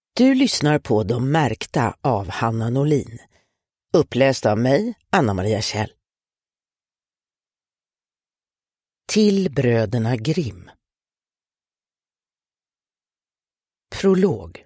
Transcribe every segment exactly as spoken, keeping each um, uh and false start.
Du lyssnar på De märkta av Hanna Norlin. Uppläst av mig, Anna-Maria Kjell. Till bröderna Grimm. Prolog.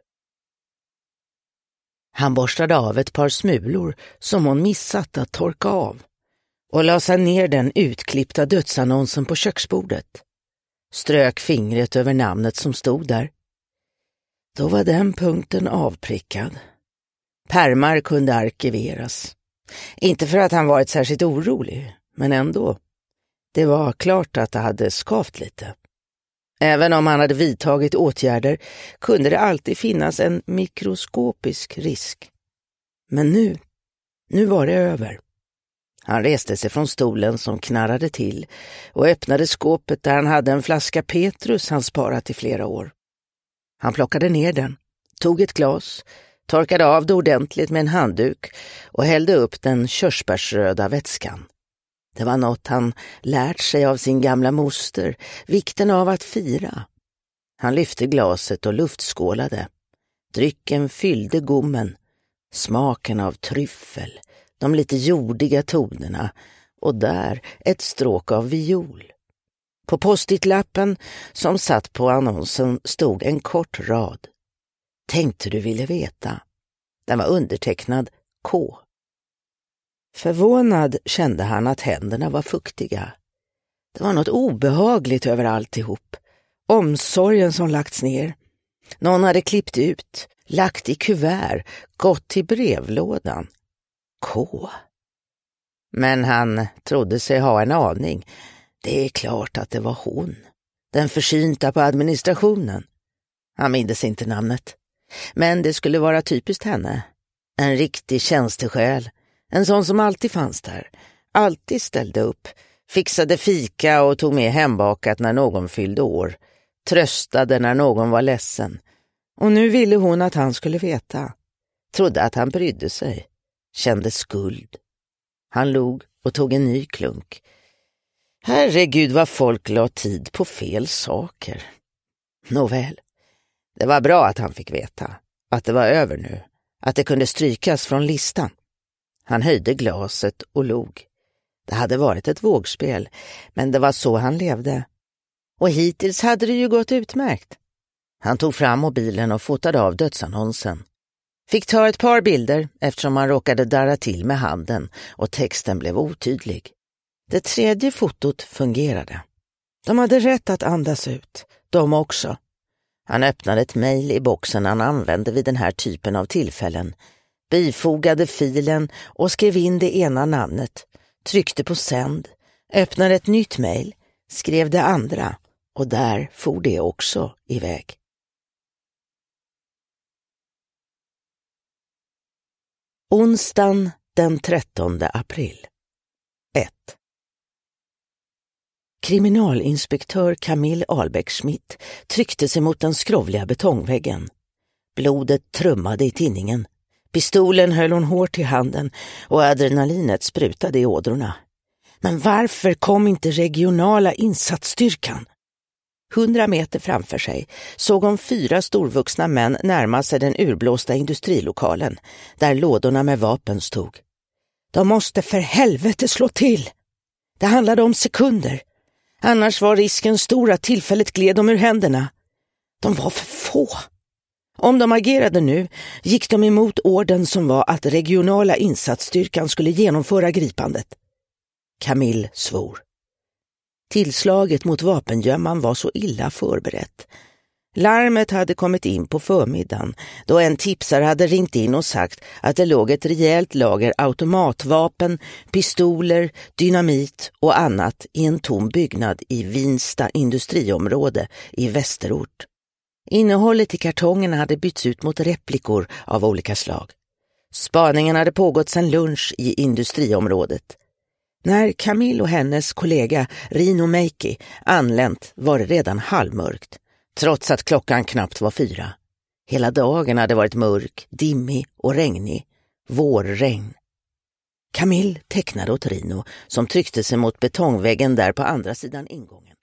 Han borstade av ett par smulor som hon missat att torka av och la sig ner den utklippta dödsannonsen på köksbordet. Strök fingret över namnet som stod där. Då var den punkten avprickad. Pärmar kunde arkiveras. Inte för att han varit särskilt orolig, men ändå. Det var klart att det hade skavt lite. Även om han hade vidtagit åtgärder kunde det alltid finnas en mikroskopisk risk. Men nu, nu var det över. Han reste sig från stolen som knarrade till och öppnade skåpet där han hade en flaska Petrus han sparat i flera år. Han plockade ner den, tog ett glas, torkade av det ordentligt med en handduk och hällde upp den körsbärsröda vätskan. Det var något han lärt sig av sin gamla moster, vikten av att fira. Han lyfte glaset och luftskålade. Drycken fyllde gommen, smaken av tryffel, de lite jordiga tonerna och där ett stråk av viol. På postitlappen som satt på annonsen stod en kort rad. Tänkte du ville veta. Den var undertecknad K. Förvånad kände han att händerna var fuktiga. Det var något obehagligt över alltihop. Omsorgen som lagts ner. Någon hade klippt ut, lagt i kuvert, gått till brevlådan. K. Men han trodde sig ha en aning. Det är klart att det var hon. Den försynta på administrationen. Han mindes inte namnet. Men det skulle vara typiskt henne. En riktig tjänstesjäl. En sån som alltid fanns där. Alltid ställde upp. Fixade fika och tog med hembakat när någon fyllde år. Tröstade när någon var ledsen. Och nu ville hon att han skulle veta. Trodde att han brydde sig. Kände skuld. Han log och tog en ny klunk. Herregud vad folk la tid på fel saker. Nåväl, det var bra att han fick veta. Att det var över nu. Att det kunde strykas från listan. Han höjde glaset och log. Det hade varit ett vågspel, men det var så han levde. Och hittills hade det ju gått utmärkt. Han tog fram mobilen och fotade av dödsannonsen. Fick ta ett par bilder eftersom han råkade darra till med handen och texten blev otydlig. Det tredje fotot fungerade. De hade rätt att andas ut, de också. Han öppnade ett mejl i boxen han använde vid den här typen av tillfällen, bifogade filen och skrev in det ena namnet, tryckte på sänd, öppnade ett nytt mejl, skrev det andra och där for det också iväg. Onsdagen den trettonde april. ett. Kriminalinspektör Camille Albeck-Schmidt tryckte sig mot den skrovliga betongväggen. Blodet trummade i tinningen. Pistolen höll hon hårt i handen och adrenalinet sprutade i ådrorna. Men varför kom inte regionala insatsstyrkan? Hundra meter framför sig såg hon fyra storvuxna män närma sig den urblåsta industrilokalen där lådorna med vapen stod. De måste för helvete slå till. Det handlade om sekunder. Annars var risken stor att tillfället gled dem ur händerna. De var för få. Om de agerade nu gick de emot orden som var att regionala insatsstyrkan skulle genomföra gripandet. Camille svor. Tillslaget mot vapengömman var så illa förberett. Larmet hade kommit in på förmiddagen då en tipsare hade ringt in och sagt att det låg ett rejält lager automatvapen, pistoler, dynamit och annat i en tom byggnad i Vinsta industriområde i Västerort. Innehållet i kartongerna hade bytts ut mot replikor av olika slag. Spaningen hade pågått sedan lunch i industriområdet. När Camille och hennes kollega Rino Meiki anlänt var det redan halvmörkt, trots att klockan knappt var fyra. Hela dagen hade varit mörk, dimmig och regnig. Vårregn. Camille tecknade åt Rino som tryckte sig mot betongväggen där på andra sidan ingången.